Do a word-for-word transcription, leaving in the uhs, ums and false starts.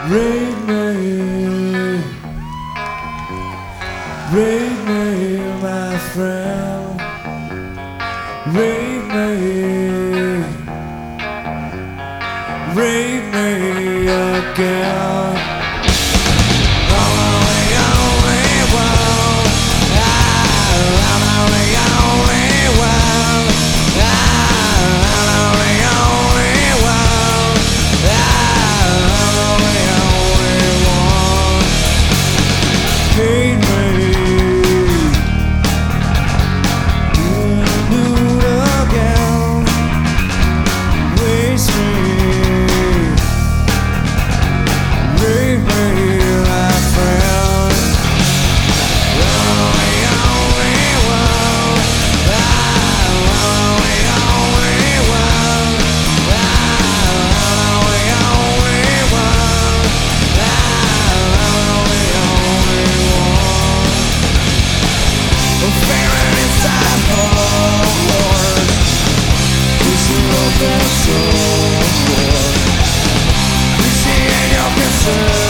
Read me, read me, my friend. Read me, read me again. I'm the only one. I'm the only one. I'm the only one. I'm the only one. Read me. So, we see in your concern.